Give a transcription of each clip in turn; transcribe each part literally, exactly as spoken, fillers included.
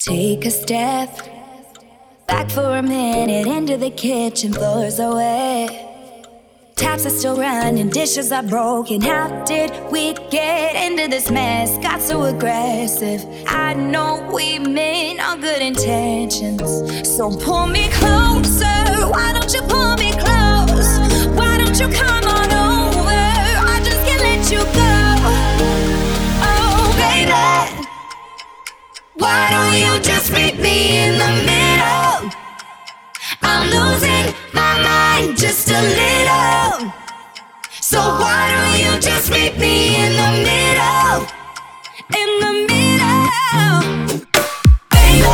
Take a step back for a minute into the kitchen, floors are wet. Taps are still running, dishes are broken. How did we get into this mess? Got so aggressive. I know we meant all good intentions. So pull me closer. Why don't you pull me close? Why don't you come on over? I just can't let you go. Oh, baby, why don't you just meet me in the middle? I'm losing my mind just a little. So why don't you just meet me in the middle? In the middle, baby.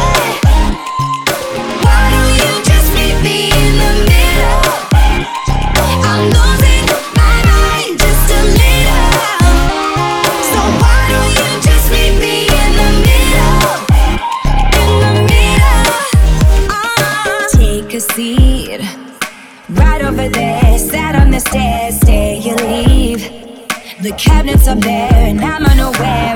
Why don't you just meet me in the middle? I'm losing my mind just a little. So why don't you just meet me in the middle? In the middle. uh, Take a seat right over there, sat on the stairs, stay or leave. The cabinets are bare and I'm unaware.